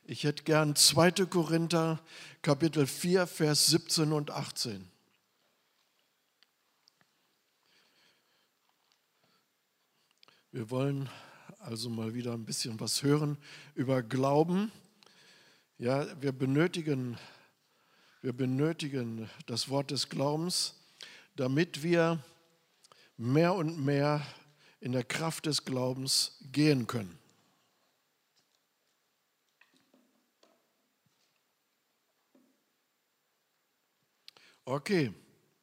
Ich hätte gern 2. Korinther, Kapitel 4, Vers 17 und 18. Wir wollen also mal wieder ein bisschen was hören über Glauben. Ja, wir benötigen das Wort des Glaubens, damit wir mehr und mehr in der Kraft des Glaubens gehen können. Okay.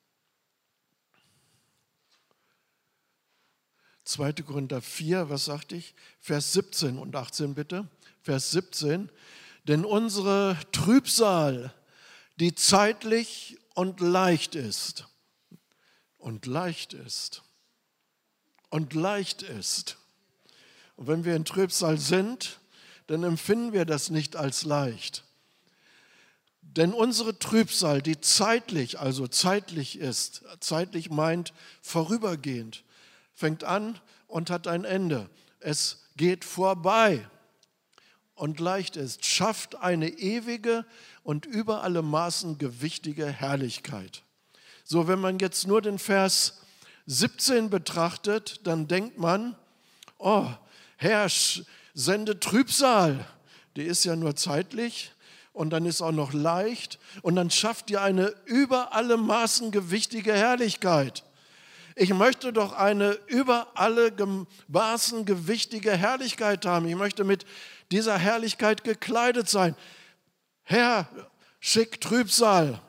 2. Korinther 4, was sagte ich? Vers 17 und 18 bitte. Vers 17. Denn unsere Trübsal, die zeitlich und leicht ist, und leicht ist, und leicht ist. Und wenn wir in Trübsal sind, dann empfinden wir das nicht als leicht. Denn unsere Trübsal, die zeitlich, also zeitlich ist, zeitlich meint vorübergehend, fängt an und hat ein Ende. Es geht vorbei und leicht ist, schafft eine ewige und über alle Maßen gewichtige Herrlichkeit. So, wenn man jetzt nur den Vers 17 betrachtet, dann denkt man, oh, Herr, sende Trübsal, die ist ja nur zeitlich. Und dann ist auch noch leicht und dann schafft ihr eine über alle Maßen gewichtige Herrlichkeit. Ich möchte doch eine über alle Maßen gewichtige Herrlichkeit haben. Ich möchte mit dieser Herrlichkeit gekleidet sein. Herr, schick Trübsal.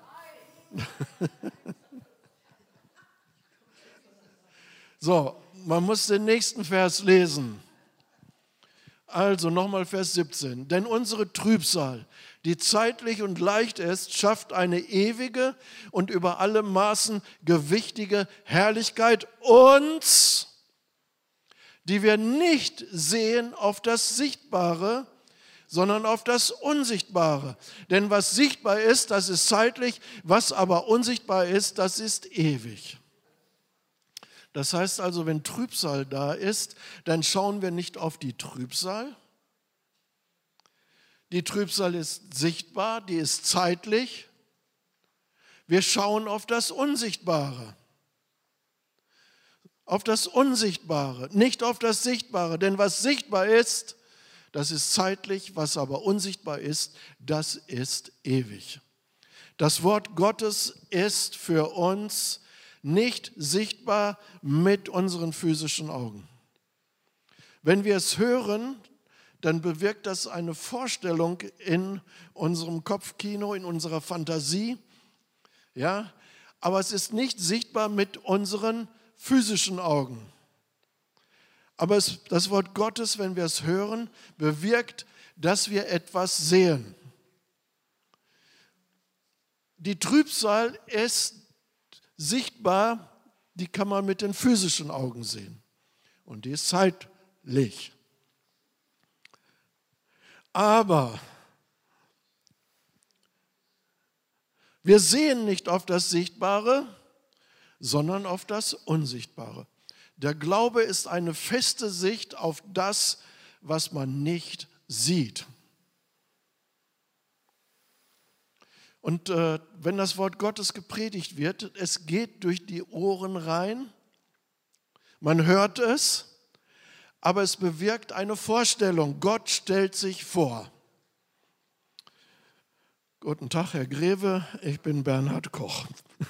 So, man muss den nächsten Vers lesen. Also nochmal Vers 17. Denn unsere Trübsal, die zeitlich und leicht ist, schafft eine ewige und über alle Maßen gewichtige Herrlichkeit uns, die wir nicht sehen auf das Sichtbare, sondern auf das Unsichtbare. Denn was sichtbar ist, das ist zeitlich, was aber unsichtbar ist, das ist ewig. Das heißt also, wenn Trübsal da ist, dann schauen wir nicht auf die Trübsal. Die Trübsal ist sichtbar, die ist zeitlich. Wir schauen auf das Unsichtbare. Auf das Unsichtbare, nicht auf das Sichtbare. Denn was sichtbar ist, das ist zeitlich, was aber unsichtbar ist, das ist ewig. Das Wort Gottes ist für uns nicht sichtbar mit unseren physischen Augen. Wenn wir es hören, dann bewirkt das eine Vorstellung in unserem Kopfkino, in unserer Fantasie. Ja? Aber es ist nicht sichtbar mit unseren physischen Augen. Aber das Wort Gottes, wenn wir es hören, bewirkt, dass wir etwas sehen. Die Trübsal ist sichtbar, die kann man mit den physischen Augen sehen. Und die ist zeitlich. Aber wir sehen nicht auf das Sichtbare, sondern auf das Unsichtbare. Der Glaube ist eine feste Sicht auf das, was man nicht sieht. Und wenn das Wort Gottes gepredigt wird, es geht durch die Ohren rein, man hört es, aber es bewirkt eine Vorstellung. Gott stellt sich vor. Guten Tag, Herr Greve, ich bin Bernhard Koch.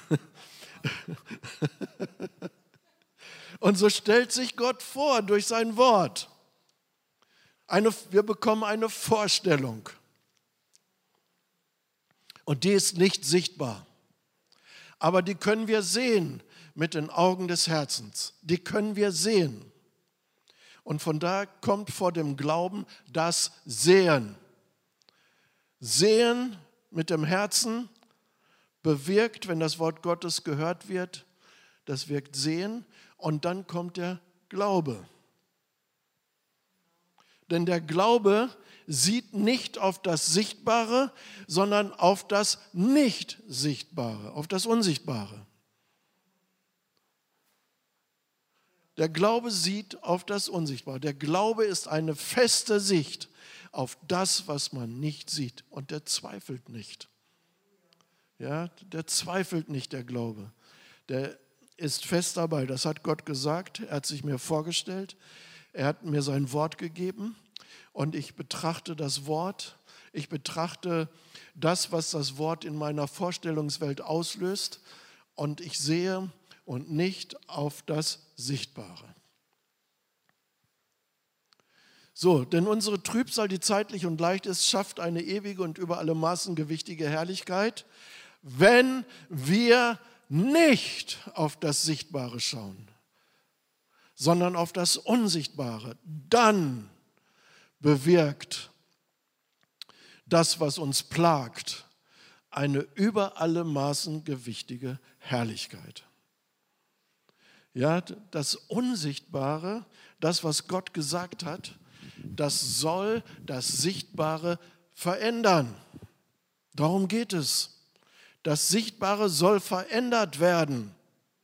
Und so stellt sich Gott vor durch sein Wort. Wir bekommen eine Vorstellung. Und die ist nicht sichtbar. Aber die können wir sehen mit den Augen des Herzens. Die können wir sehen. Und von da kommt vor dem Glauben das Sehen. Sehen mit dem Herzen bewirkt, wenn das Wort Gottes gehört wird, das wirkt Sehen. Und dann kommt der Glaube. Denn der Glaube sieht nicht auf das Sichtbare, sondern auf das Nicht-Sichtbare, auf das Unsichtbare. Der Glaube sieht auf das Unsichtbare. Der Glaube ist eine feste Sicht auf das, was man nicht sieht. Und der zweifelt nicht. Ja, der zweifelt nicht, der Glaube. Der ist fest dabei. Das hat Gott gesagt. Er hat sich mir vorgestellt. Er hat mir sein Wort gegeben. Und ich betrachte das Wort. Ich betrachte das, was das Wort in meiner Vorstellungswelt auslöst. Und ich sehe und nicht auf das Sichtbare. So, denn unsere Trübsal, die zeitlich und leicht ist, schafft eine ewige und über alle Maßen gewichtige Herrlichkeit, wenn wir nicht auf das Sichtbare schauen, sondern auf das Unsichtbare. Dann bewirkt das, was uns plagt, eine über alle Maßen gewichtige Herrlichkeit. Ja, das Unsichtbare, das, was Gott gesagt hat, das soll das Sichtbare verändern. Darum geht es. Das Sichtbare soll verändert werden.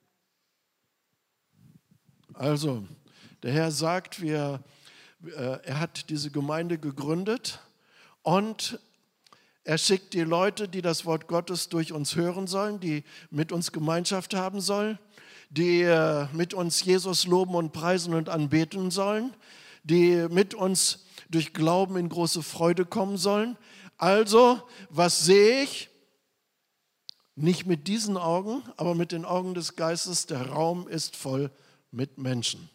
Also, der Herr sagt, er hat diese Gemeinde gegründet und er schickt die Leute, die das Wort Gottes durch uns hören sollen, die mit uns Gemeinschaft haben sollen, die mit uns Jesus loben und preisen und anbeten sollen, die mit uns durch Glauben in große Freude kommen sollen. Also, was sehe ich? Nicht mit diesen Augen, aber mit den Augen des Geistes. Der Raum ist voll mit Menschen.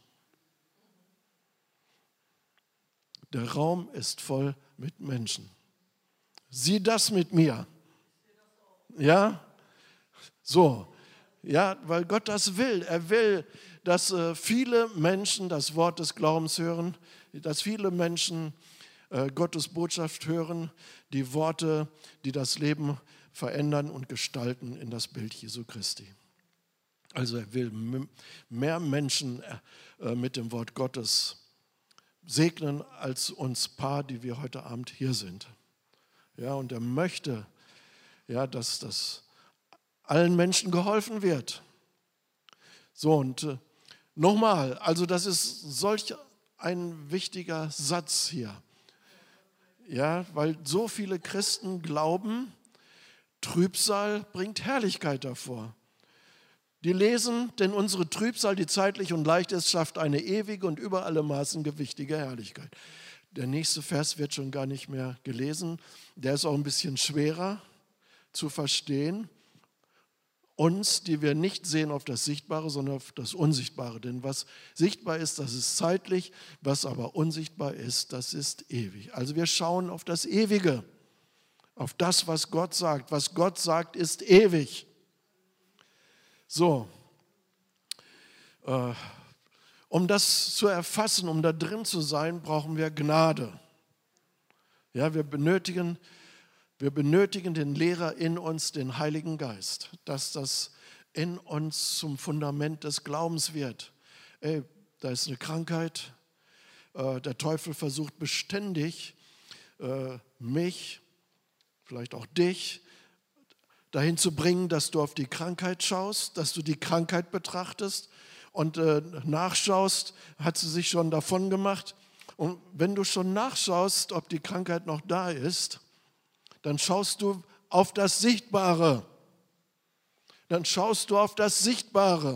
Der Raum ist voll mit Menschen. Sieh das mit mir. Ja? So. Ja, weil Gott das will. Er will, dass viele Menschen das Wort des Glaubens hören, dass viele Menschen Gottes Botschaft hören, die Worte, die das Leben verändern und gestalten in das Bild Jesu Christi. Also er will mehr Menschen mit dem Wort Gottes segnen als uns Paar, die wir heute Abend hier sind. Ja, und er möchte, ja, dass das allen Menschen geholfen wird. So, und nochmal, also das ist solch ein wichtiger Satz hier. Ja, weil so viele Christen glauben, Trübsal bringt Herrlichkeit hervor. Die lesen, denn unsere Trübsal, die zeitlich und leicht ist, schafft eine ewige und über alle Maßen gewichtige Herrlichkeit. Der nächste Vers wird schon gar nicht mehr gelesen. Der ist auch ein bisschen schwerer zu verstehen. Uns, die wir nicht sehen auf das Sichtbare, sondern auf das Unsichtbare. Denn was sichtbar ist, das ist zeitlich, was aber unsichtbar ist, das ist ewig. Also wir schauen auf das Ewige, auf das, was Gott sagt. Was Gott sagt, ist ewig. So, um das zu erfassen, um da drin zu sein, brauchen wir Gnade. Ja, wir benötigen den Lehrer in uns, den Heiligen Geist, dass das in uns zum Fundament des Glaubens wird. Ey, da ist eine Krankheit. Der Teufel versucht beständig, mich, vielleicht auch dich, dahin zu bringen, dass du auf die Krankheit schaust, dass du die Krankheit betrachtest und nachschaust, hat sie sich schon davon gemacht. Und wenn du schon nachschaust, ob die Krankheit noch da ist, dann schaust du auf das Sichtbare. Dann schaust du auf das Sichtbare.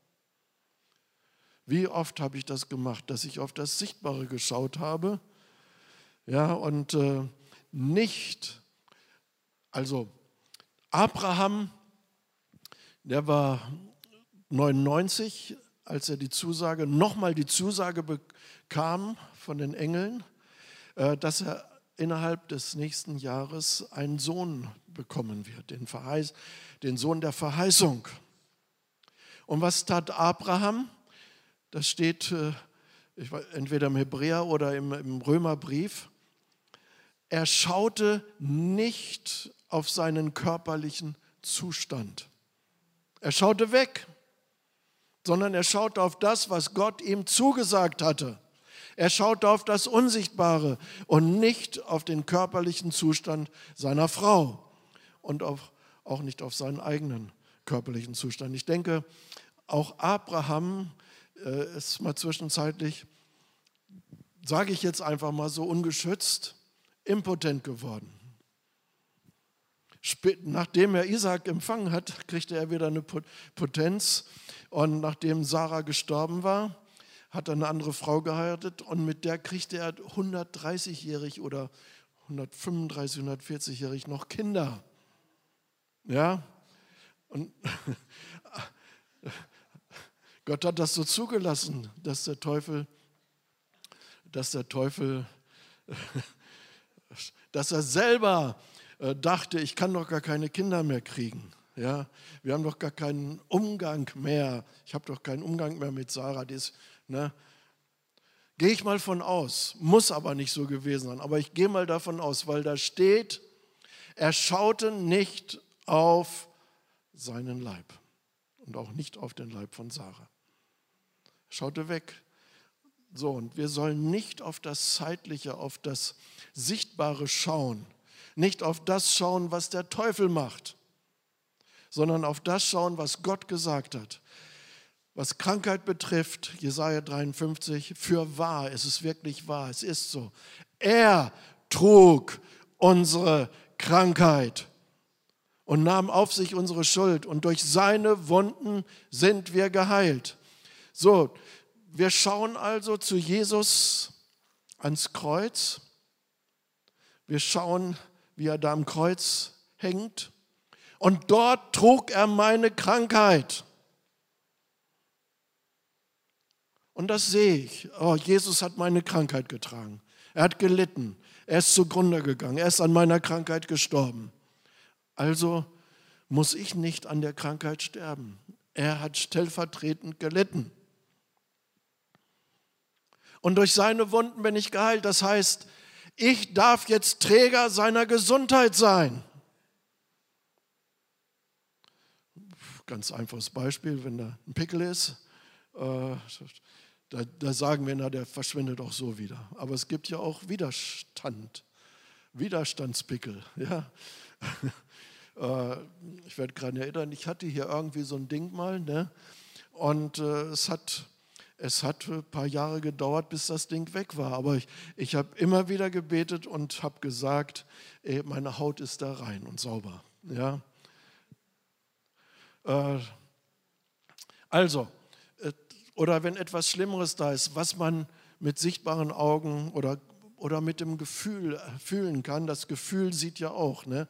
Wie oft habe ich das gemacht, dass ich auf das Sichtbare geschaut habe? Ja, und nicht, also Abraham, der war 99, als er nochmal die Zusage bekam von den Engeln, dass er innerhalb des nächsten Jahres einen Sohn bekommen wird, den Sohn der Verheißung. Und was tat Abraham? Das steht entweder im Hebräer oder im Römerbrief. Er schaute nicht auf seinen körperlichen Zustand. Er schaute weg, sondern er schaute auf das, was Gott ihm zugesagt hatte. Er schaute auf das Unsichtbare und nicht auf den körperlichen Zustand seiner Frau und auch nicht auf seinen eigenen körperlichen Zustand. Ich denke, auch Abraham ist mal zwischenzeitlich, sage ich jetzt einfach mal so ungeschützt, impotent geworden. Nachdem er Isaak empfangen hat, kriegte er wieder eine Potenz. Und nachdem Sarah gestorben war, hat er eine andere Frau geheiratet und mit der kriegte er 130-jährig oder 135, 140-jährig noch Kinder. Ja? Und Gott hat das so zugelassen, dass der Teufel, dass er selber dachte, ich kann doch gar keine Kinder mehr kriegen. Ja, wir haben doch gar keinen Umgang mehr. Ich habe doch keinen Umgang mehr mit Sarah. Ne? Gehe ich mal von aus, muss aber nicht so gewesen sein. Aber ich gehe mal davon aus, weil da steht, er schaute nicht auf seinen Leib und auch nicht auf den Leib von Sarah. Er schaute weg. So, und wir sollen nicht auf das Zeitliche, auf das Sichtbare schauen. Nicht auf das schauen, was der Teufel macht, sondern auf das schauen, was Gott gesagt hat. Was Krankheit betrifft, Jesaja 53, für wahr, es ist wirklich wahr, es ist so. Er trug unsere Krankheit und nahm auf sich unsere Schuld und durch seine Wunden sind wir geheilt. So, wir schauen also zu Jesus ans Kreuz. Wir schauen, wie er da am Kreuz hängt. Und dort trug er meine Krankheit. Und das sehe ich. Oh, Jesus hat meine Krankheit getragen. Er hat gelitten. Er ist zugrunde gegangen. Er ist an meiner Krankheit gestorben. Also muss ich nicht an der Krankheit sterben. Er hat stellvertretend gelitten. Und durch seine Wunden bin ich geheilt. Das heißt, ich darf jetzt Träger seiner Gesundheit sein. Ganz einfaches Beispiel, wenn da ein Pickel ist, da sagen wir, na, der verschwindet auch so wieder. Aber es gibt ja auch Widerstandspickel. Ja. Ich werde gerade erinnern, ich hatte hier irgendwie so ein Ding mal, ne? Und es hat ein paar Jahre gedauert, bis das Ding weg war. Aber ich habe immer wieder gebetet und habe gesagt, meine Haut ist da rein und sauber. Ja. Also, oder wenn etwas Schlimmeres da ist, was man mit sichtbaren Augen oder mit dem Gefühl fühlen kann, das Gefühl sieht ja auch. Ne?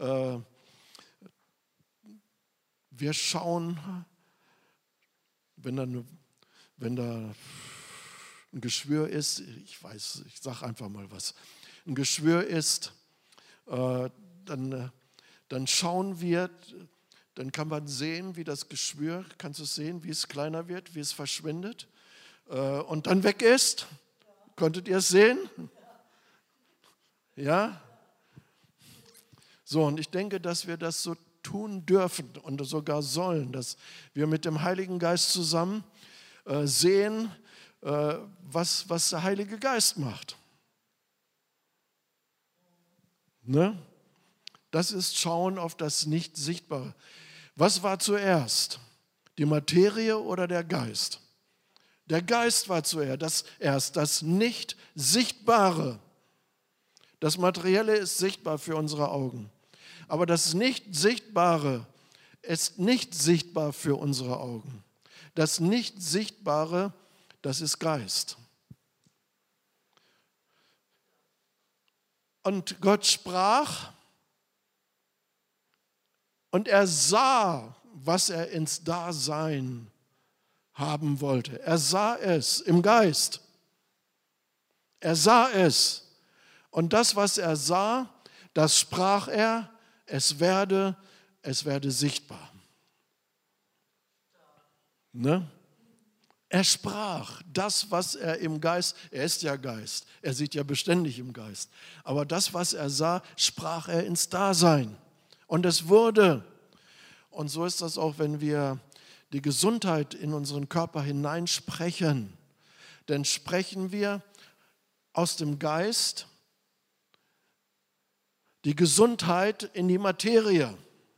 Wir schauen, wenn da ein Geschwür ist, ich sage einfach mal was, ein Geschwür ist, dann schauen wir, dann kann man sehen, wie das Geschwür, kannst du es sehen, wie es kleiner wird, wie es verschwindet und dann weg ist. Konntet ihr es sehen? Ja? So, und ich denke, dass wir das so tun dürfen und sogar sollen, dass wir mit dem Heiligen Geist zusammen sehen, was der Heilige Geist macht. Ne? Das ist Schauen auf das Nicht-Sichtbare. Was war zuerst? Die Materie oder der Geist? Der Geist war zuerst, das Nicht-Sichtbare. Das Materielle ist sichtbar für unsere Augen. Aber das Nicht-Sichtbare ist nicht sichtbar für unsere Augen. Das Nicht-Sichtbare, das ist Geist. Und Gott sprach und er sah, was er ins Dasein haben wollte. Er sah es im Geist. Er sah es. Und das, was er sah, das sprach er, es werde sichtbar. Ne? Er sprach das, was er im Geist, er ist ja Geist, er sieht ja beständig im Geist, aber das, was er sah, sprach er ins Dasein. Und es wurde. Und so ist das auch, wenn wir die Gesundheit in unseren Körper hineinsprechen. Denn sprechen wir aus dem Geist die Gesundheit in die Materie.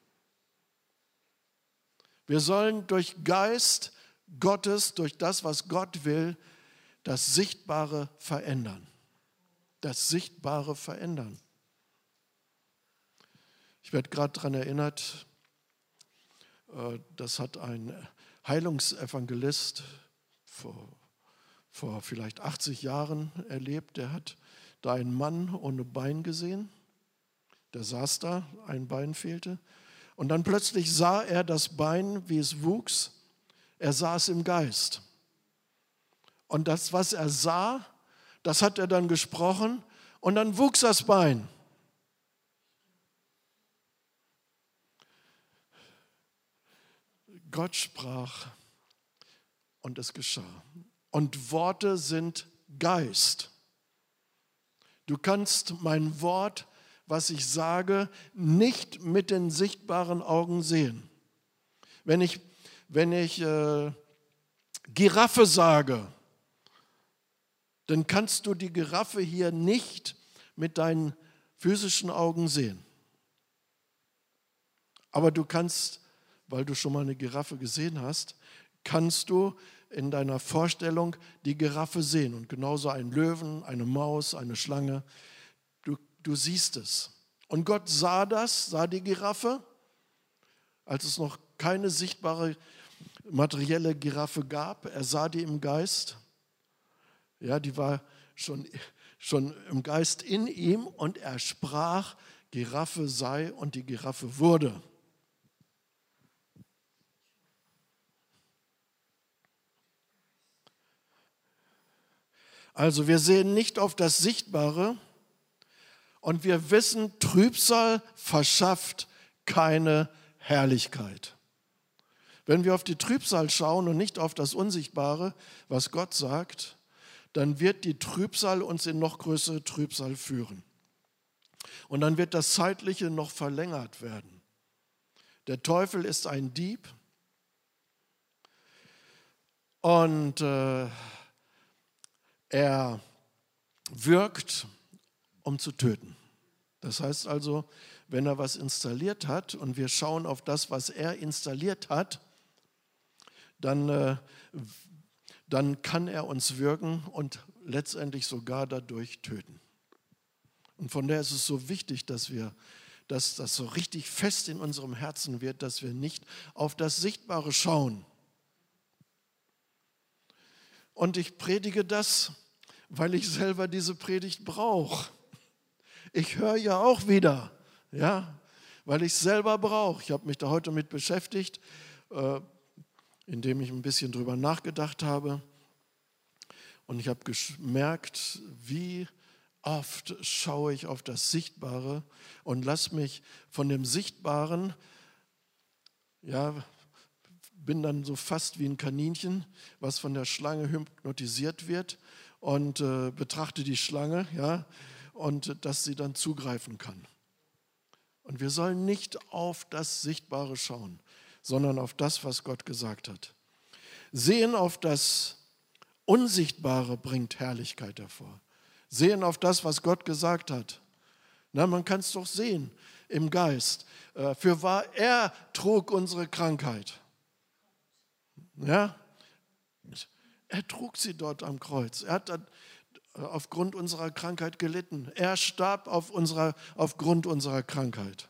Wir sollen durch Geist Gottes, durch das, was Gott will, das Sichtbare verändern. das Sichtbare verändern. Ich werde gerade daran erinnert, das hat ein Heilungsevangelist vor vielleicht 80 Jahren erlebt. Der hat da einen Mann ohne Bein gesehen. Der saß da, ein Bein fehlte. Und dann plötzlich sah er das Bein, wie es wuchs. Er sah es im Geist. Und das, was er sah, das hat er dann gesprochen. Und dann wuchs das Bein. Gott sprach und es geschah. Und Worte sind Geist. Du kannst mein Wort, was ich sage, nicht mit den sichtbaren Augen sehen. Wenn ich Giraffe sage, dann kannst du die Giraffe hier nicht mit deinen physischen Augen sehen. Aber du kannst, weil du schon mal eine Giraffe gesehen hast, kannst du in deiner Vorstellung die Giraffe sehen. Und genauso einen Löwen, eine Maus, eine Schlange. Du siehst es. Und Gott sah die Giraffe, als es noch keine sichtbare materielle Giraffe gab. Er sah die im Geist. Ja, die war schon im Geist in ihm und er sprach, Giraffe sei, und die Giraffe wurde. Also wir sehen nicht auf das Sichtbare und wir wissen, Trübsal verschafft keine Herrlichkeit. Wenn wir auf die Trübsal schauen und nicht auf das Unsichtbare, was Gott sagt, dann wird die Trübsal uns in noch größere Trübsal führen. Und dann wird das Zeitliche noch verlängert werden. Der Teufel ist ein Dieb und er wirkt, um zu töten. Das heißt also, wenn er was installiert hat und wir schauen auf das, was er installiert hat, dann kann er uns wirken und letztendlich sogar dadurch töten. Und von daher ist es so wichtig, dass das so richtig fest in unserem Herzen wird, dass wir nicht auf das Sichtbare schauen. Und ich predige das, weil ich selber diese Predigt brauche. Ich höre ja auch wieder, ja, weil ich es selber brauche. Ich habe mich da heute mit beschäftigt, indem ich ein bisschen drüber nachgedacht habe. Und ich habe gemerkt, wie oft schaue ich auf das Sichtbare und lasse mich von dem Sichtbaren, ja, bin dann so fast wie ein Kaninchen, was von der Schlange hypnotisiert wird und betrachte die Schlange, ja, und dass sie dann zugreifen kann. Und wir sollen nicht auf das Sichtbare schauen, sondern auf das, was Gott gesagt hat. Sehen auf das Unsichtbare bringt Herrlichkeit hervor. Sehen auf das, was Gott gesagt hat. Na, man kann es doch sehen im Geist. Fürwahr, er trug unsere Krankheit. Ja? Er trug sie dort am Kreuz. Er hat aufgrund unserer Krankheit gelitten. Er starb aufgrund unserer Krankheit.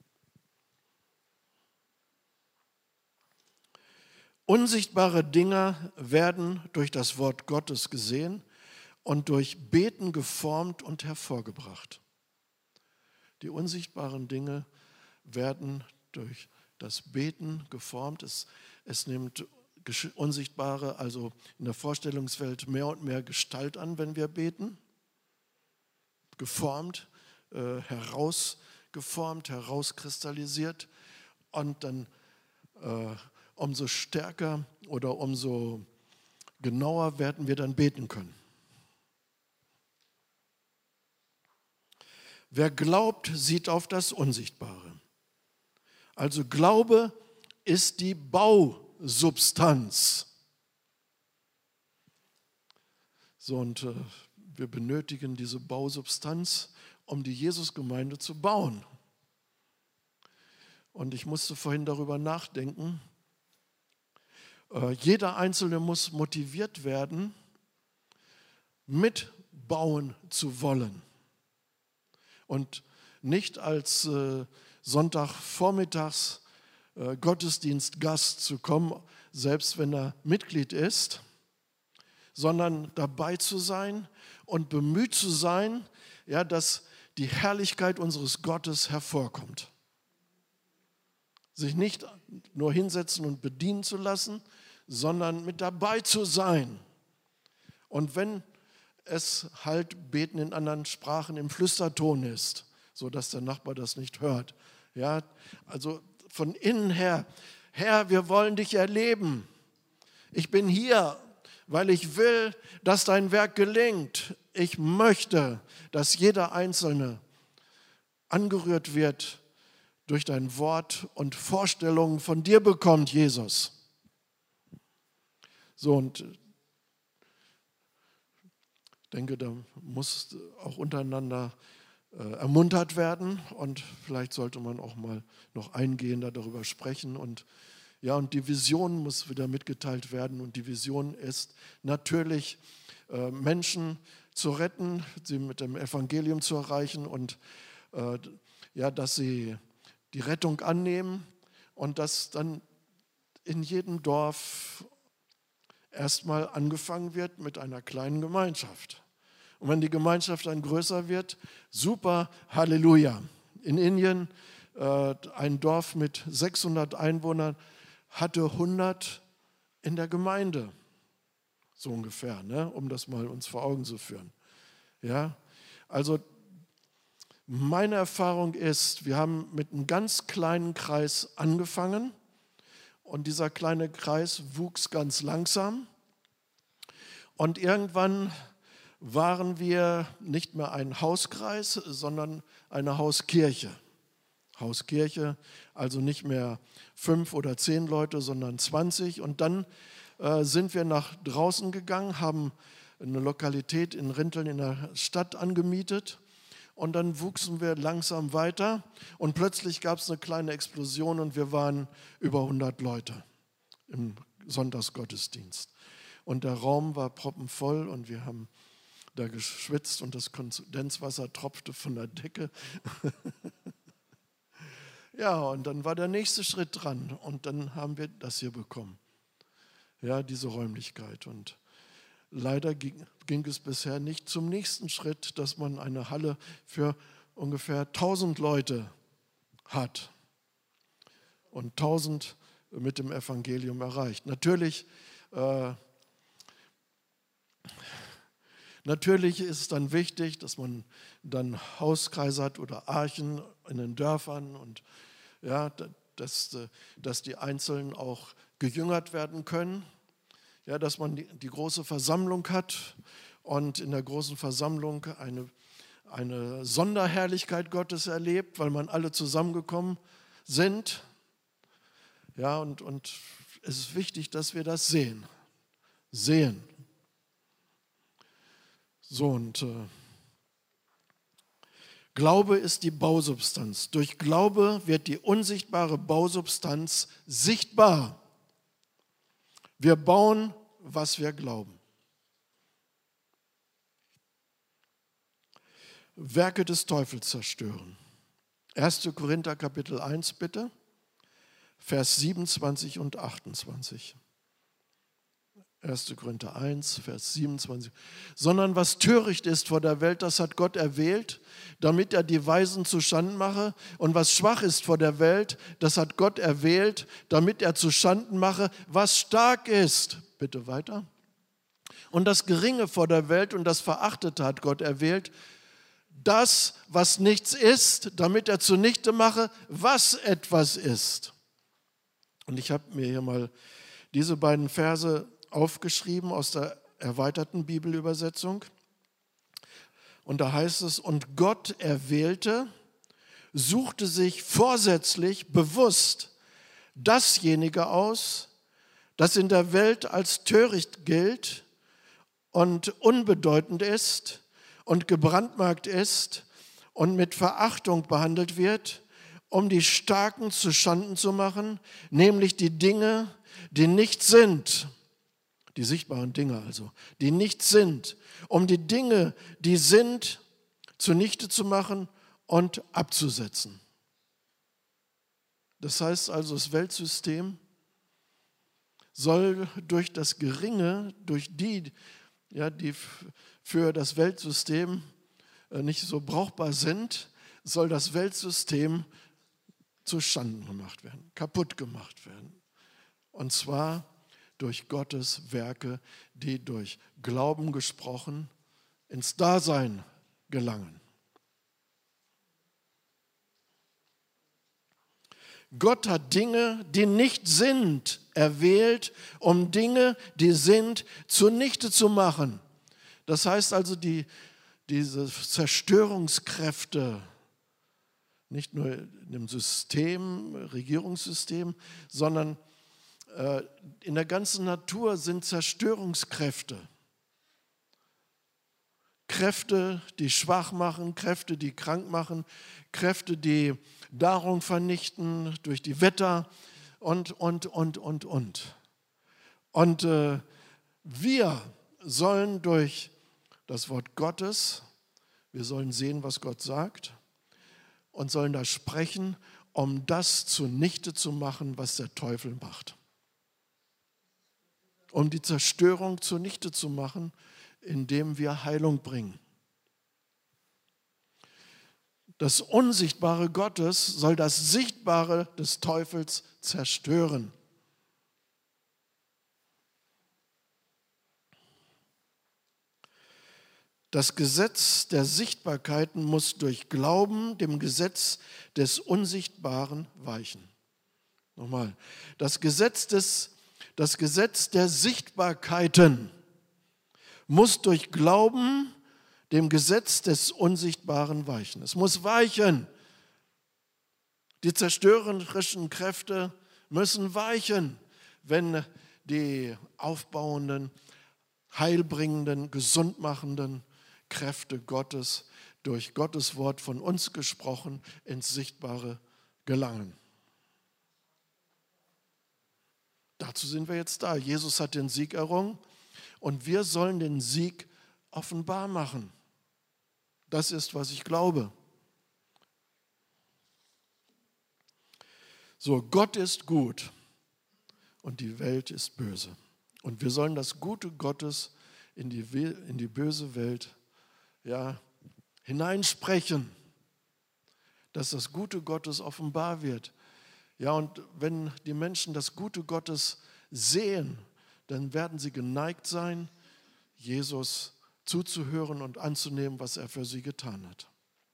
Unsichtbare Dinge werden durch das Wort Gottes gesehen und durch Beten geformt und hervorgebracht. Die unsichtbaren Dinge werden durch das Beten geformt. Es nimmt Unsichtbare, also in der Vorstellungswelt, mehr und mehr Gestalt an, wenn wir beten. Geformt, herausgeformt, herauskristallisiert und dann umso stärker oder umso genauer werden wir dann beten können. Wer glaubt, sieht auf das Unsichtbare. Also Glaube ist die Bausubstanz. So, und wir benötigen diese Bausubstanz, um die Jesusgemeinde zu bauen. Und ich musste vorhin darüber nachdenken. Jeder Einzelne muss motiviert werden, mit bauen zu wollen. Und nicht als Sonntagvormittags Gottesdienstgast zu kommen, selbst wenn er Mitglied ist, sondern dabei zu sein und bemüht zu sein, ja, dass die Herrlichkeit unseres Gottes hervorkommt. Sich nicht nur hinsetzen und bedienen zu lassen, sondern mit dabei zu sein. Und wenn es halt Beten in anderen Sprachen im Flüsterton ist, sodass der Nachbar das nicht hört. Ja, also von innen her, Herr, wir wollen dich erleben. Ich bin hier, weil ich will, dass dein Werk gelingt. Ich möchte, dass jeder Einzelne angerührt wird durch dein Wort und Vorstellungen von dir bekommt, Jesus. So, und ich denke, da muss auch untereinander ermuntert werden und vielleicht sollte man auch mal noch eingehender darüber sprechen und ja, und die Vision muss wieder mitgeteilt werden und die Vision ist natürlich Menschen zu retten, sie mit dem Evangelium zu erreichen und ja, dass sie die Rettung annehmen und dass dann in jedem Dorf erstmal angefangen wird mit einer kleinen Gemeinschaft. Und wenn die Gemeinschaft dann größer wird, super, Halleluja. In Indien ein Dorf mit 600 Einwohnern hatte 100 in der Gemeinde, so ungefähr, ne? Um das mal uns vor Augen zu führen. Ja? Also meine Erfahrung ist, wir haben mit einem ganz kleinen Kreis angefangen und dieser kleine Kreis wuchs ganz langsam und irgendwann waren wir nicht mehr ein Hauskreis, sondern eine Hauskirche. Hauskirche, also nicht mehr 5 oder 10 Leute, sondern 20. Und dann sind wir nach draußen gegangen, haben eine Lokalität in Rinteln in der Stadt angemietet. Und dann wuchsen wir langsam weiter und plötzlich gab es eine kleine Explosion und wir waren über 100 Leute im Sonntagsgottesdienst. Und der Raum war proppenvoll und wir haben da geschwitzt und das Kondenswasser tropfte von der Decke. Ja, und dann war der nächste Schritt dran und dann haben wir das hier bekommen. Ja, diese Räumlichkeit. Und leider ging es bisher nicht zum nächsten Schritt, dass man eine Halle für ungefähr 1000 Leute hat und 1000 mit dem Evangelium erreicht. Natürlich ist es dann wichtig, dass man dann Hauskreise hat oder Archen in den Dörfern und ja, dass die Einzelnen auch gejüngert werden können. Ja, dass man die große Versammlung hat und in der großen Versammlung eine Sonderherrlichkeit Gottes erlebt, weil man alle zusammengekommen sind. Ja, und es ist wichtig, dass wir das sehen. So, und Glaube ist die Bausubstanz. Durch Glaube wird die unsichtbare Bausubstanz sichtbar. Wir bauen, was wir glauben. Werke des Teufels zerstören. 1. Korinther Kapitel 1 bitte, Vers 27 und 28. 1. Korinther 1, Vers 27. Sondern was töricht ist vor der Welt, das hat Gott erwählt, damit er die Weisen zuschanden mache. Und was schwach ist vor der Welt, das hat Gott erwählt, damit er zuschanden mache, was stark ist. Bitte weiter. Und das Geringe vor der Welt und das Verachtete hat Gott erwählt, das, was nichts ist, damit er zunichte mache, was etwas ist. Und ich habe mir hier mal diese beiden Verse aufgeschrieben aus der erweiterten Bibelübersetzung. Und da heißt es, und Gott erwählte, suchte sich vorsätzlich bewusst dasjenige aus, das in der Welt als töricht gilt und unbedeutend ist und gebrandmarkt ist und mit Verachtung behandelt wird, um die Starken zuschanden zu machen, nämlich die Dinge, die nicht sind, die sichtbaren Dinge also, die nicht sind, um die Dinge, die sind, zunichte zu machen und abzusetzen. Das heißt also, das Weltsystem soll durch das Geringe, durch die für das Weltsystem nicht so brauchbar sind, soll das Weltsystem zu Schanden gemacht werden, kaputt gemacht werden. Und zwar durch Gottes Werke, die durch Glauben gesprochen ins Dasein gelangen. Gott hat Dinge, die nicht sind, erwählt, um Dinge, die sind, zunichte zu machen. Das heißt also, diese Zerstörungskräfte, nicht nur in dem System, Regierungssystem, sondern in der ganzen Natur sind Zerstörungskräfte. Kräfte, die schwach machen, Kräfte, die krank machen, Kräfte, die Nahrung vernichten durch die Wetter und. Und wir sollen durch das Wort Gottes, wir sollen sehen, was Gott sagt und sollen da sprechen, um das zunichte zu machen, was der Teufel macht. Um die Zerstörung zunichte zu machen, indem wir Heilung bringen. Das Unsichtbare Gottes soll das Sichtbare des Teufels zerstören. Das Gesetz der Sichtbarkeiten muss durch Glauben dem Gesetz des Unsichtbaren weichen. Nochmal, das Gesetz der Sichtbarkeiten muss durch Glauben dem Gesetz des Unsichtbaren weichen. Es muss weichen. Die zerstörerischen Kräfte müssen weichen, wenn die aufbauenden, heilbringenden, gesundmachenden Kräfte Gottes durch Gottes Wort von uns gesprochen ins Sichtbare gelangen. Dazu sind wir jetzt da. Jesus hat den Sieg errungen und wir sollen den Sieg offenbar machen. Das ist, was ich glaube. So, Gott ist gut und die Welt ist böse. Und wir sollen das Gute Gottes in die böse Welt hineinsprechen, dass das Gute Gottes offenbar wird. Ja, und wenn die Menschen das Gute Gottes sehen, dann werden sie geneigt sein, Jesus zuzuhören und anzunehmen, was er für sie getan hat.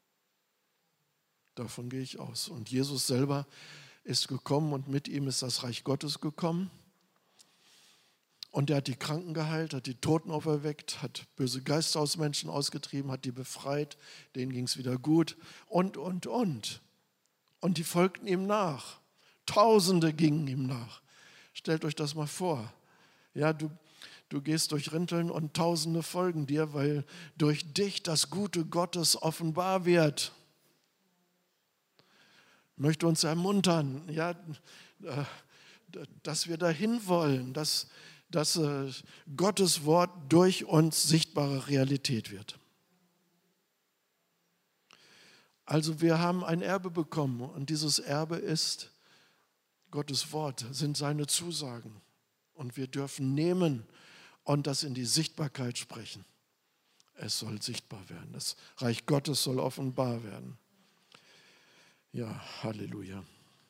Davon gehe ich aus. Und Jesus selber ist gekommen und mit ihm ist das Reich Gottes gekommen. Und er hat die Kranken geheilt, hat die Toten auferweckt, hat böse Geister aus Menschen ausgetrieben, hat die befreit, denen ging es wieder gut und. Und die folgten ihm nach. Tausende gingen ihm nach. Stellt euch das mal vor. Ja, du gehst durch Rinteln und Tausende folgen dir, weil durch dich das Gute Gottes offenbar wird. Ich möchte uns ermuntern, ja, dass wir dahin wollen, dass Gottes Wort durch uns sichtbare Realität wird. Also wir haben ein Erbe bekommen und dieses Erbe ist Gottes Wort, sind seine Zusagen. Und wir dürfen nehmen und das in die Sichtbarkeit sprechen. Es soll sichtbar werden. Das Reich Gottes soll offenbar werden. Ja, Halleluja.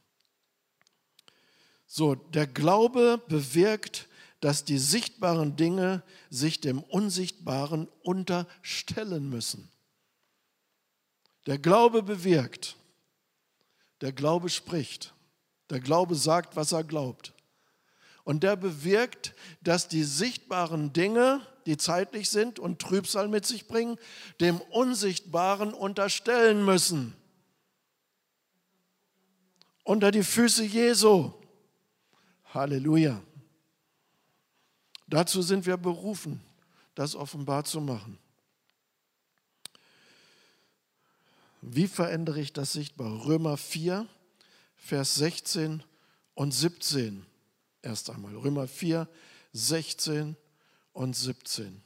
So, der Glaube bewirkt, dass die sichtbaren Dinge sich dem Unsichtbaren unterstellen müssen. Der Glaube bewirkt. Der Glaube spricht. Der Glaube sagt, was er glaubt. Und der bewirkt, dass die sichtbaren Dinge, die zeitlich sind und Trübsal mit sich bringen, dem Unsichtbaren unterstellen müssen. Unter die Füße Jesu. Halleluja. Dazu sind wir berufen, das offenbar zu machen. Wie verändere ich das Sichtbare? Römer 4, Vers 16 und 17. Erst einmal Römer 4, 16 und 17.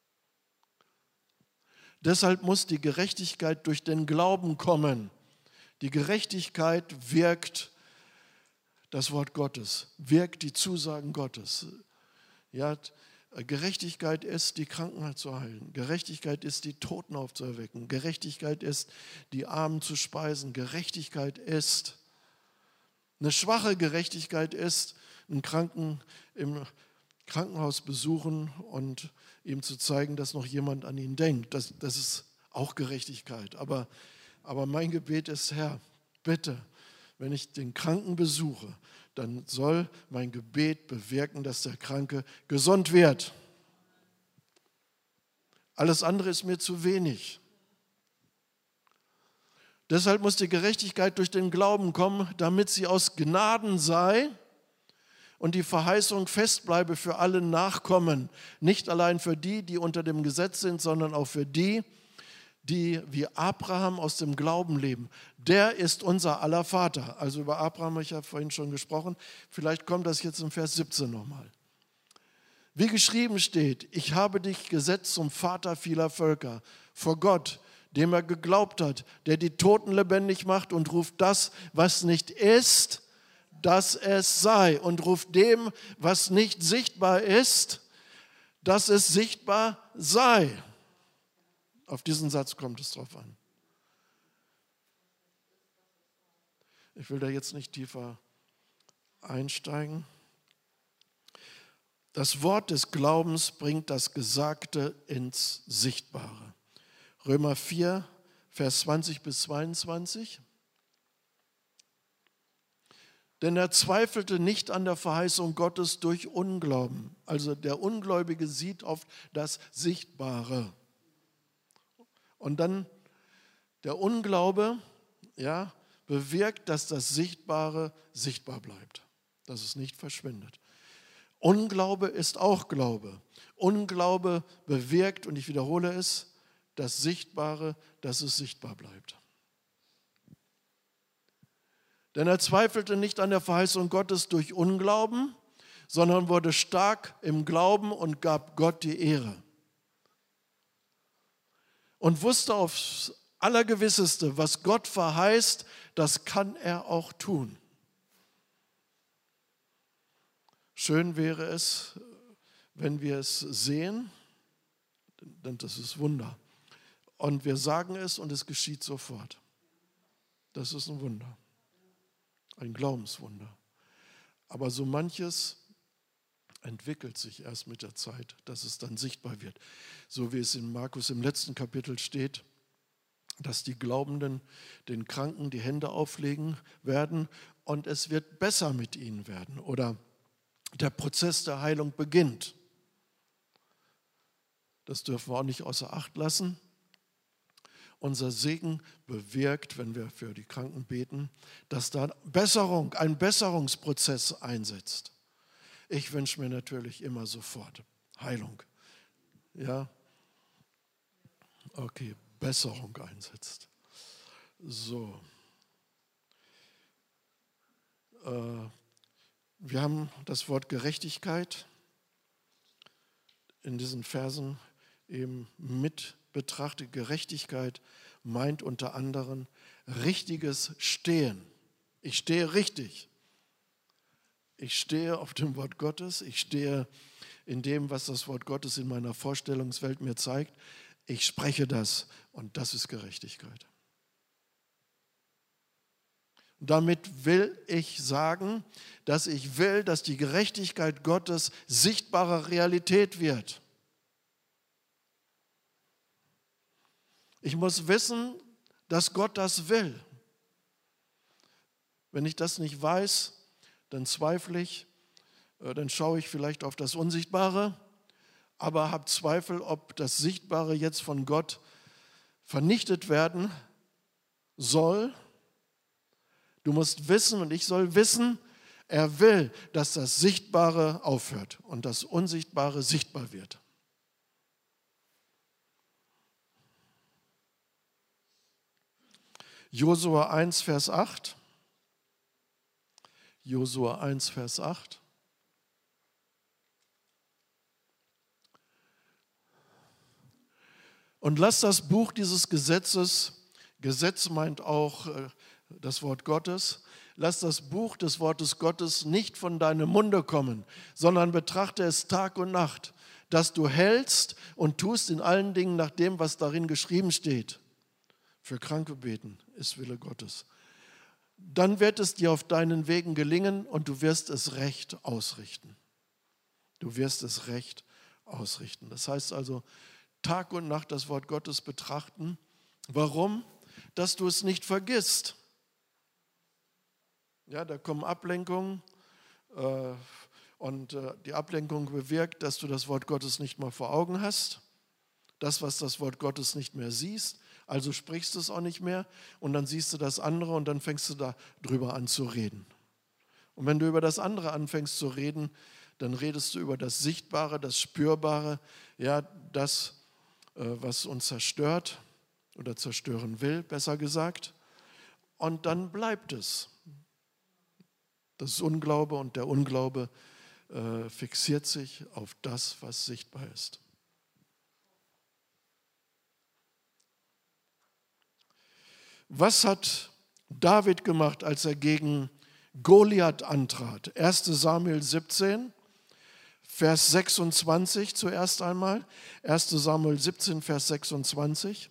Deshalb muss die Gerechtigkeit durch den Glauben kommen. Die Gerechtigkeit wirkt das Wort Gottes, wirkt die Zusagen Gottes. Ja, Gerechtigkeit ist, die Kranken zu heilen. Gerechtigkeit ist, die Toten aufzuerwecken. Gerechtigkeit ist, die Armen zu speisen. Gerechtigkeit ist, eine schwache Gerechtigkeit ist, einen Kranken im Krankenhaus besuchen und ihm zu zeigen, dass noch jemand an ihn denkt. Das ist auch Gerechtigkeit. Aber mein Gebet ist, Herr, bitte, wenn ich den Kranken besuche, dann soll mein Gebet bewirken, dass der Kranke gesund wird. Alles andere ist mir zu wenig. Deshalb muss die Gerechtigkeit durch den Glauben kommen, damit sie aus Gnaden sei und die Verheißung fest bleibe für alle Nachkommen. Nicht allein für die, die unter dem Gesetz sind, sondern auch für die, die wie Abraham aus dem Glauben leben. Der ist unser aller Vater. Also über Abraham habe ich ja vorhin schon gesprochen. Vielleicht kommt das jetzt im Vers 17 nochmal. Wie geschrieben steht, ich habe dich gesetzt zum Vater vieler Völker, vor Gott, dem er geglaubt hat, der die Toten lebendig macht und ruft das, was nicht ist, dass es sei. Und ruft dem, was nicht sichtbar ist, dass es sichtbar sei. Auf diesen Satz kommt es drauf an. Ich will da jetzt nicht tiefer einsteigen. Das Wort des Glaubens bringt das Gesagte ins Sichtbare. Römer 4, Vers 20 bis 22. Denn er zweifelte nicht an der Verheißung Gottes durch Unglauben. Also der Ungläubige sieht oft das Sichtbare. Und dann der Unglaube, ja, bewirkt, dass das Sichtbare sichtbar bleibt, dass es nicht verschwindet. Unglaube ist auch Glaube. Unglaube bewirkt, und ich wiederhole es, das Sichtbare, dass es sichtbar bleibt. Denn er zweifelte nicht an der Verheißung Gottes durch Unglauben, sondern wurde stark im Glauben und gab Gott die Ehre. Und wusste aufs Allergewisseste, was Gott verheißt, das kann er auch tun. Schön wäre es, wenn wir es sehen, denn das ist Wunder. Und wir sagen es und es geschieht sofort. Das ist ein Wunder, ein Glaubenswunder. Aber so manches entwickelt sich erst mit der Zeit, dass es dann sichtbar wird. So wie es in Markus im letzten Kapitel steht, dass die Glaubenden den Kranken die Hände auflegen werden und es wird besser mit ihnen werden oder der Prozess der Heilung beginnt. Das dürfen wir auch nicht außer Acht lassen. Unser Segen bewirkt, wenn wir für die Kranken beten, dass da ein Besserungsprozess einsetzt. Ich wünsche mir natürlich immer sofort Heilung. Ja, okay, Besserung einsetzt. So. Wir haben das Wort Gerechtigkeit in diesen Versen eben mit betrachtet. Gerechtigkeit meint unter anderem richtiges Stehen. Ich stehe richtig. Ich stehe auf dem Wort Gottes. Ich stehe in dem, was das Wort Gottes in meiner Vorstellungswelt mir zeigt. Ich spreche das und das ist Gerechtigkeit. Damit will ich sagen, dass ich will, dass die Gerechtigkeit Gottes sichtbare Realität wird. Ich muss wissen, dass Gott das will. Wenn ich das nicht weiß, dann zweifle ich, dann schaue ich vielleicht auf das Unsichtbare, aber habe Zweifel, ob das Sichtbare jetzt von Gott vernichtet werden soll. Du musst wissen und ich soll wissen, er will, dass das Sichtbare aufhört und das Unsichtbare sichtbar wird. Josua 1, Vers 8. Josua 1, Vers 8. Und lass das Buch dieses Gesetzes, Gesetz meint auch das Wort Gottes, lass das Buch des Wortes Gottes nicht von deinem Munde kommen, sondern betrachte es Tag und Nacht, dass du hältst und tust in allen Dingen nach dem, was darin geschrieben steht. Für Kranke beten ist Wille Gottes. Dann wird es dir auf deinen Wegen gelingen und du wirst es recht ausrichten. Du wirst es recht ausrichten. Das heißt also, Tag und Nacht das Wort Gottes betrachten. Warum? Dass du es nicht vergisst. Ja, da kommen Ablenkungen und die Ablenkung bewirkt, dass du das Wort Gottes nicht mehr vor Augen hast. Das, was das Wort Gottes nicht mehr siehst, also sprichst du es auch nicht mehr und dann siehst du das andere und dann fängst du darüber an zu reden. Und wenn du über das andere anfängst zu reden, dann redest du über das Sichtbare, das Spürbare, ja, das, was uns zerstört oder zerstören will, besser gesagt. Und dann bleibt es. Das Unglaube und der Unglaube fixiert sich auf das, was sichtbar ist. Was hat David gemacht, als er gegen Goliath antrat? 1. Samuel 17, Vers 26 zuerst einmal. 1. Samuel 17, Vers 26.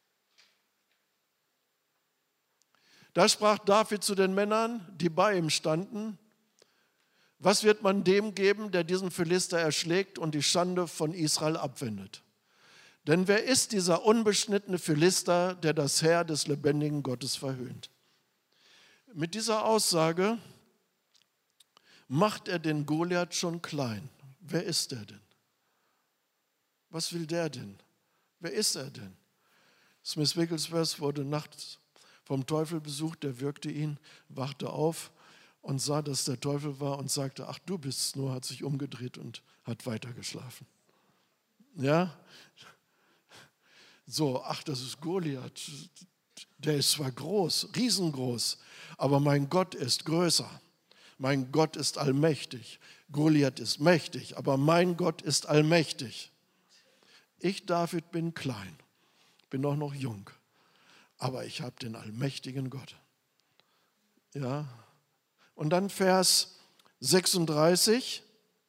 Da sprach David zu den Männern, die bei ihm standen: Was wird man dem geben, der diesen Philister erschlägt und die Schande von Israel abwendet? Denn wer ist dieser unbeschnittene Philister, der das Heer des lebendigen Gottes verhöhnt? Mit dieser Aussage macht er den Goliath schon klein. Wer ist er denn? Was will der denn? Wer ist er denn? Smith Wigglesworth wurde nachts vom Teufel besucht, der würgte ihn, wachte auf und sah, dass der Teufel war und sagte: Ach, du bist's nur, hat sich umgedreht und hat weitergeschlafen. Ja? So, ach, das ist Goliath. Der ist zwar groß, riesengroß, aber mein Gott ist größer. Mein Gott ist allmächtig. Goliath ist mächtig, aber mein Gott ist allmächtig. Ich, David, bin klein, bin auch noch jung, aber ich habe den allmächtigen Gott. Ja. Und dann Vers 36.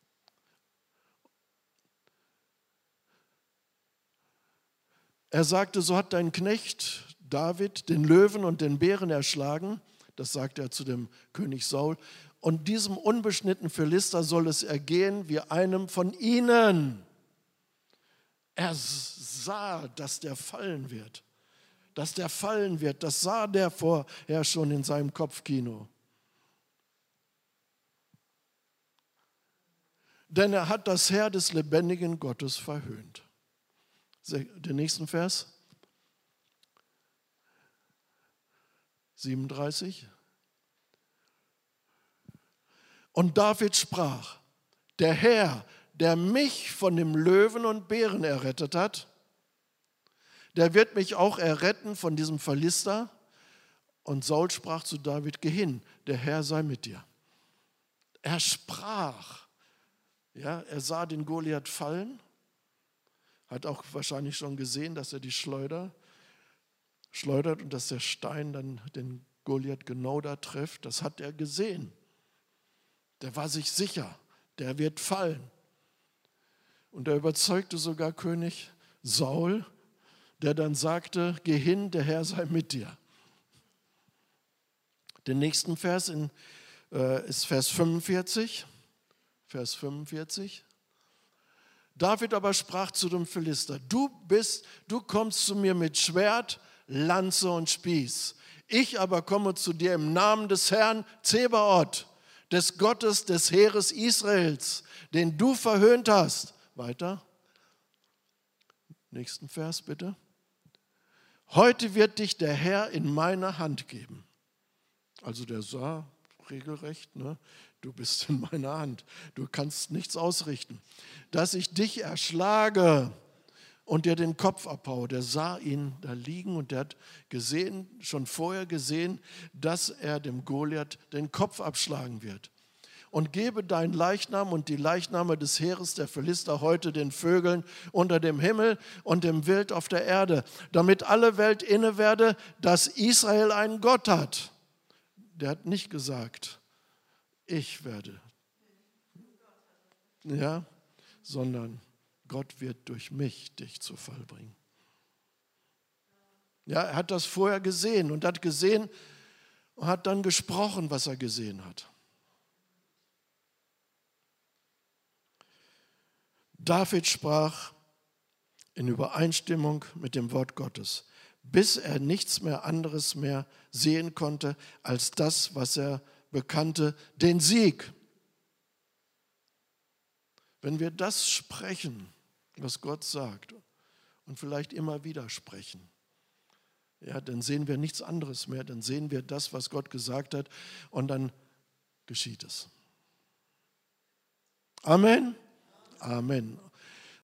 Er sagte: So hat dein Knecht David den Löwen und den Bären erschlagen. Das sagt er zu dem König Saul. Und diesem unbeschnittenen Philister soll es ergehen wie einem von ihnen. Er sah, dass der fallen wird. Dass der fallen wird. Das sah der vorher schon in seinem Kopfkino. Denn er hat das Heer des lebendigen Gottes verhöhnt. Den nächsten Vers. 37. Und David sprach: Der Herr, der mich von dem Löwen und Bären errettet hat, der wird mich auch erretten von diesem Philister. Und Saul sprach zu David: Geh hin, der Herr sei mit dir. Er sprach. Ja, er sah den Goliath fallen, hat auch wahrscheinlich schon gesehen, dass er die schleudert und dass der Stein dann den Goliath genau da trifft. Das hat er gesehen. Der war sich sicher, der wird fallen. Und er überzeugte sogar König Saul, der dann sagte: Geh hin, der Herr sei mit dir. Den nächsten Vers ist Vers 45. Vers 45. David aber sprach zu dem Philister: Du kommst zu mir mit Schwert, Lanze und Spieß. Ich aber komme zu dir im Namen des Herrn Zebaoth, des Gottes des Heeres Israels, den du verhöhnt hast. Weiter. Nächsten Vers bitte. Heute wird dich der Herr in meine Hand geben. Also der sah regelrecht, ne? Du bist in meiner Hand, du kannst nichts ausrichten. Dass ich dich erschlage und dir den Kopf abhaue. Der sah ihn da liegen und der hat schon vorher gesehen, dass er dem Goliath den Kopf abschlagen wird. und gebe deinen Leichnam und die Leichname des Heeres der Philister heute den Vögeln unter dem Himmel und dem Wild auf der Erde, damit alle Welt inne werde, dass Israel einen Gott hat. Der hat nicht gesagt, ich werde, ja, sondern Gott wird durch mich dich zu Fall bringen. Ja, er hat das vorher gesehen und hat gesehen und hat dann gesprochen, was er gesehen hat. David sprach in Übereinstimmung mit dem Wort Gottes, bis er nichts mehr anderes mehr sehen konnte, als das, was er bekannte, den Sieg. Wenn wir das sprechen, was Gott sagt, und vielleicht immer wieder sprechen, ja, dann sehen wir nichts anderes mehr, dann sehen wir das, was Gott gesagt hat, und dann geschieht es. Amen. Amen.